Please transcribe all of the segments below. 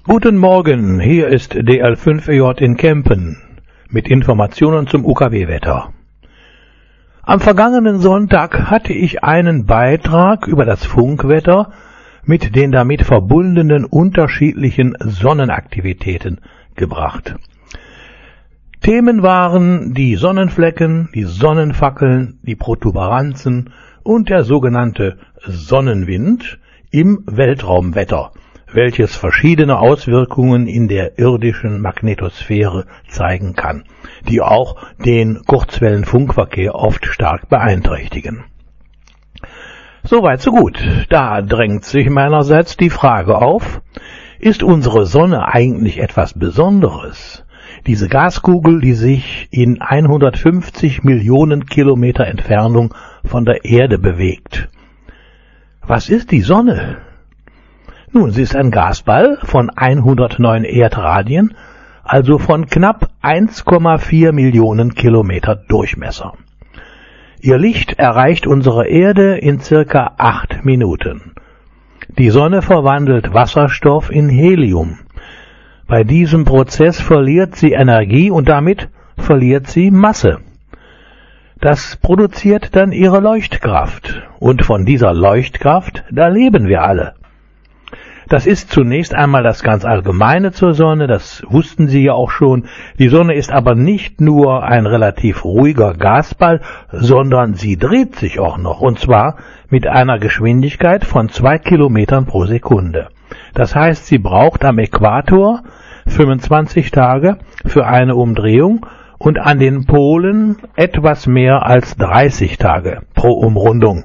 Guten Morgen, hier ist DL5EJ in Kempen mit Informationen zum UKW-Wetter. Am vergangenen Sonntag hatte ich einen Beitrag über das Funkwetter mit den damit verbundenen unterschiedlichen Sonnenaktivitäten gebracht. Themen waren die Sonnenflecken, die Sonnenfackeln, die Protuberanzen und der sogenannte Sonnenwind im Weltraumwetter, welches verschiedene Auswirkungen in der irdischen Magnetosphäre zeigen kann, die auch den Kurzwellenfunkverkehr oft stark beeinträchtigen. Soweit so gut. Da drängt sich meinerseits die Frage auf, ist unsere Sonne eigentlich etwas Besonderes? Diese Gaskugel, die sich in 150 Millionen Kilometer Entfernung von der Erde bewegt. Was ist die Sonne? Nun, sie ist ein Gasball von 109 Erdradien, also von knapp 1,4 Millionen Kilometer Durchmesser. Ihr Licht erreicht unsere Erde in circa 8 Minuten. Die Sonne verwandelt Wasserstoff in Helium. Bei diesem Prozess verliert sie Energie und damit verliert sie Masse. Das produziert dann ihre Leuchtkraft. Und von dieser Leuchtkraft, da leben wir alle. Das ist zunächst einmal das ganz Allgemeine zur Sonne, das wussten Sie ja auch schon. Die Sonne ist aber nicht nur ein relativ ruhiger Gasball, sondern sie dreht sich auch noch, und zwar mit einer Geschwindigkeit von 2 Kilometern pro Sekunde. Das heißt, sie braucht am Äquator 25 Tage für eine Umdrehung und an den Polen etwas mehr als 30 Tage pro Umrundung.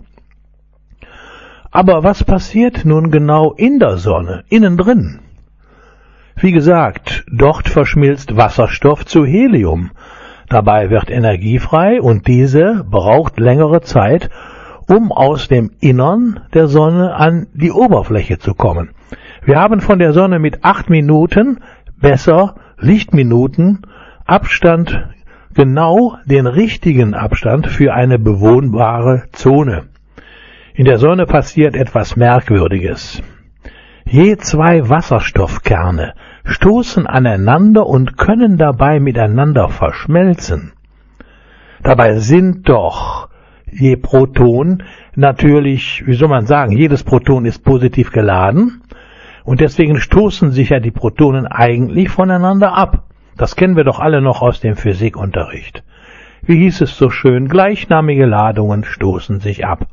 Aber was passiert nun genau in der Sonne, innen drin? Wie gesagt, dort verschmilzt Wasserstoff zu Helium. Dabei wird Energie frei und diese braucht längere Zeit, um aus dem Innern der Sonne an die Oberfläche zu kommen. Wir haben von der Sonne mit 8 Minuten, besser Lichtminuten, Abstand, genau den richtigen Abstand für eine bewohnbare Zone. In der Sonne passiert etwas Merkwürdiges. Je 2 Wasserstoffkerne stoßen aneinander und können dabei miteinander verschmelzen. Dabei sind doch je Proton natürlich, wie soll man sagen, jedes Proton ist positiv geladen und deswegen stoßen sich ja die Protonen eigentlich voneinander ab. Das kennen wir doch alle noch aus dem Physikunterricht. Wie hieß es so schön, gleichnamige Ladungen stoßen sich ab.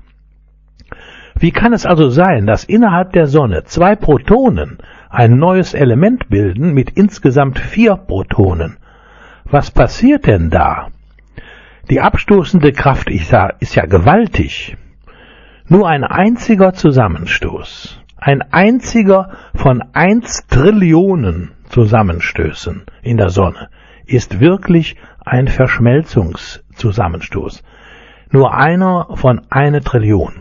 Wie kann es also sein, dass innerhalb der Sonne 2 Protonen ein neues Element bilden mit insgesamt 4 Protonen? Was passiert denn da? Die abstoßende Kraft ist ja gewaltig. Nur ein einziger Zusammenstoß, ein einziger von 1 Trillionen Zusammenstößen in der Sonne ist wirklich ein Verschmelzungszusammenstoß. Nur einer von 1 Trillion.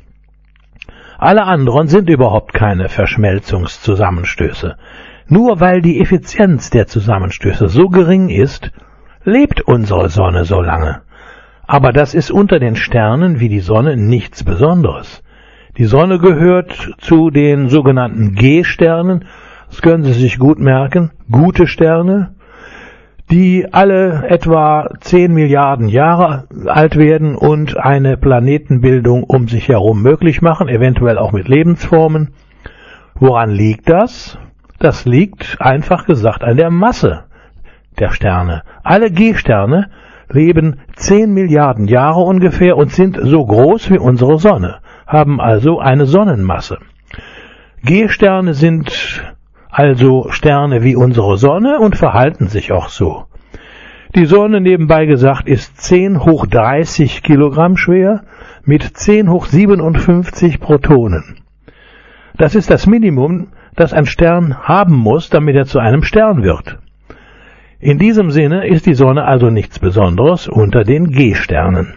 Alle anderen sind überhaupt keine Verschmelzungszusammenstöße. Nur weil die Effizienz der Zusammenstöße so gering ist, lebt unsere Sonne so lange. Aber das ist unter den Sternen wie die Sonne nichts Besonderes. Die Sonne gehört zu den sogenannten G-Sternen, das können Sie sich gut merken, gute Sterne, die alle etwa 10 Milliarden Jahre alt werden und eine Planetenbildung um sich herum möglich machen, eventuell auch mit Lebensformen. Woran liegt das? Das liegt einfach gesagt an der Masse der Sterne. Alle G-Sterne leben 10 Milliarden Jahre ungefähr und sind so groß wie unsere Sonne, haben also eine Sonnenmasse. G-Sterne sind also Sterne wie unsere Sonne und verhalten sich auch so. Die Sonne, nebenbei gesagt, ist 10 hoch 30 Kilogramm schwer mit 10 hoch 57 Protonen. Das ist das Minimum, das ein Stern haben muss, damit er zu einem Stern wird. In diesem Sinne ist die Sonne also nichts Besonderes unter den G-Sternen.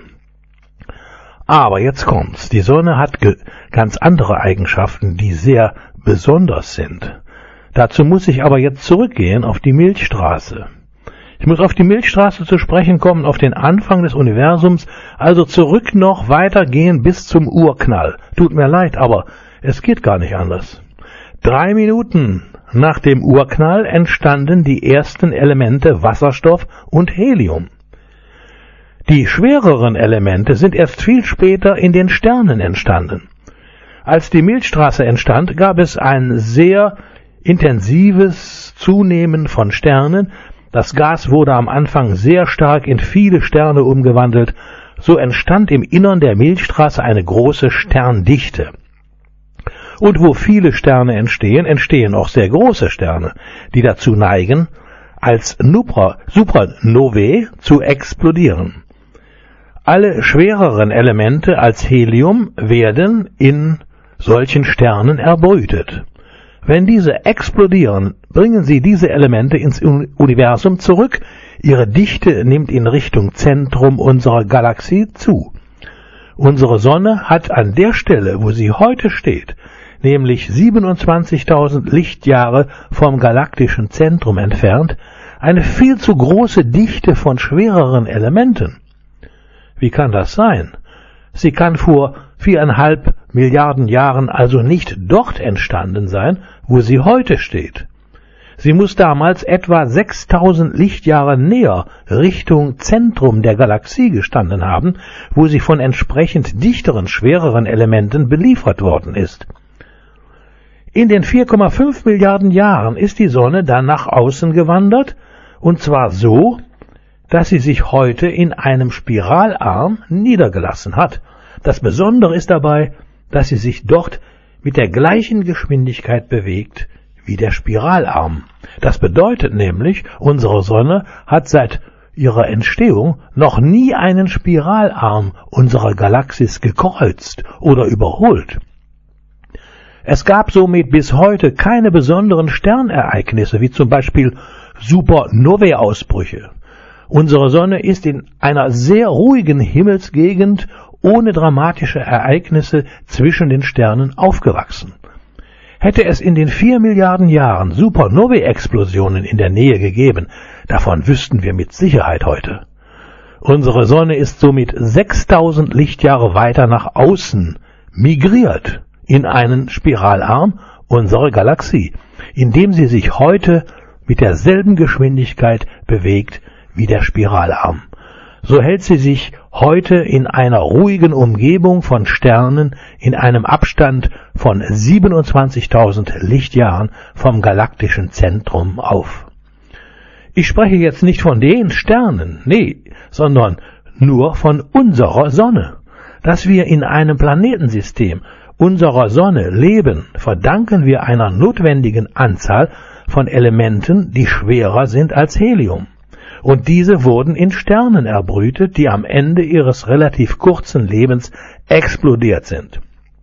Aber jetzt kommt's. Die Sonne hat ganz andere Eigenschaften, die sehr besonders sind. Dazu muss ich aber jetzt zurückgehen auf die Milchstraße. Ich muss auf die Milchstraße zu sprechen kommen, auf den Anfang des Universums, also zurück noch weitergehen bis zum Urknall. Tut mir leid, aber es geht gar nicht anders. 3 Minuten Nach dem Urknall entstanden die ersten Elemente Wasserstoff und Helium. Die schwereren Elemente sind erst viel später in den Sternen entstanden. Als die Milchstraße entstand, gab es ein sehr intensives Zunehmen von Sternen. Das Gas wurde am Anfang sehr stark in viele Sterne umgewandelt. So entstand im Innern der Milchstraße eine große Sterndichte. Und wo viele Sterne entstehen, entstehen auch sehr große Sterne, die dazu neigen, als Supernovae zu explodieren. Alle schwereren Elemente als Helium werden in solchen Sternen erbrütet. Wenn diese explodieren, bringen sie diese Elemente ins Universum zurück. Ihre Dichte nimmt in Richtung Zentrum unserer Galaxie zu. Unsere Sonne hat an der Stelle, wo sie heute steht, nämlich 27.000 Lichtjahre vom galaktischen Zentrum entfernt, eine viel zu große Dichte von schwereren Elementen. Wie kann das sein? Sie kann vor 4,5 Milliarden Jahren also nicht dort entstanden sein, wo sie heute steht. Sie muss damals etwa 6.000 Lichtjahre näher Richtung Zentrum der Galaxie gestanden haben, wo sie von entsprechend dichteren, schwereren Elementen beliefert worden ist. In den 4,5 Milliarden Jahren ist die Sonne dann nach außen gewandert, und zwar so, dass sie sich heute in einem Spiralarm niedergelassen hat. Das Besondere ist dabei, dass sie sich dort mit der gleichen Geschwindigkeit bewegt wie der Spiralarm. Das bedeutet nämlich, unsere Sonne hat seit ihrer Entstehung noch nie einen Spiralarm unserer Galaxis gekreuzt oder überholt. Es gab somit bis heute keine besonderen Sternereignisse, wie zum Beispiel Supernovae-Ausbrüche. Unsere Sonne ist in einer sehr ruhigen Himmelsgegend ohne dramatische Ereignisse zwischen den Sternen aufgewachsen. Hätte es in den 4 Milliarden Jahren Supernovae-Explosionen in der Nähe gegeben, davon wüssten wir mit Sicherheit heute. Unsere Sonne ist somit 6.000 Lichtjahre weiter nach außen migriert in einen Spiralarm unserer Galaxie, indem sie sich heute mit derselben Geschwindigkeit bewegt wie der Spiralarm. So hält sie sich heute in einer ruhigen Umgebung von Sternen in einem Abstand von 27.000 Lichtjahren vom galaktischen Zentrum auf. Ich spreche jetzt nicht von den Sternen, sondern nur von unserer Sonne. Dass wir in einem Planetensystem unserer Sonne leben, verdanken wir einer notwendigen Anzahl von Elementen, die schwerer sind als Helium. Und diese wurden in Sternen erbrütet, die am Ende ihres relativ kurzen Lebens explodiert sind.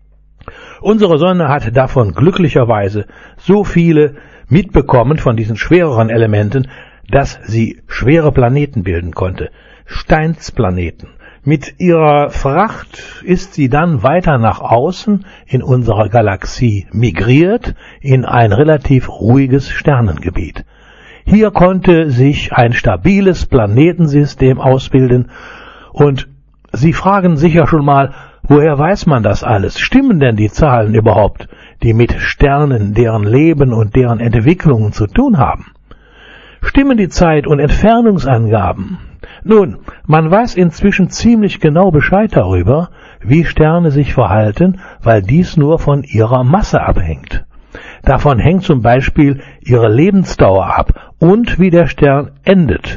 Unsere Sonne hat davon glücklicherweise so viele mitbekommen von diesen schwereren Elementen, dass sie schwere Planeten bilden konnte, Steinsplaneten. Mit ihrer Fracht ist sie dann weiter nach außen in unserer Galaxie migriert, in ein relativ ruhiges Sternengebiet. Hier konnte sich ein stabiles Planetensystem ausbilden, und Sie fragen sicher schon mal, woher weiß man das alles? Stimmen denn die Zahlen überhaupt, die mit Sternen, deren Leben und deren Entwicklungen zu tun haben? Stimmen die Zeit- und Entfernungsangaben? Nun, man weiß inzwischen ziemlich genau Bescheid darüber, wie Sterne sich verhalten, weil dies nur von ihrer Masse abhängt. Davon hängt zum Beispiel ihre Lebensdauer ab und wie der Stern endet.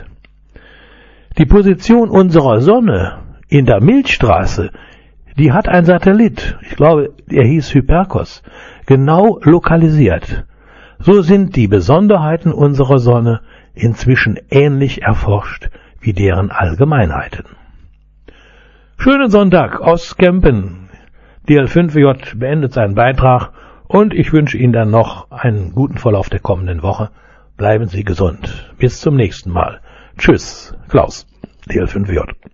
Die Position unserer Sonne in der Milchstraße, die hat ein Satellit, ich glaube, er hieß Hipparcos, genau lokalisiert. So sind die Besonderheiten unserer Sonne inzwischen ähnlich erforscht wie deren Allgemeinheiten. Schönen Sonntag aus Kempen. DL5J beendet seinen Beitrag. Und ich wünsche Ihnen dann noch einen guten Verlauf der kommenden Woche. Bleiben Sie gesund. Bis zum nächsten Mal. Tschüss, Klaus, DL5J.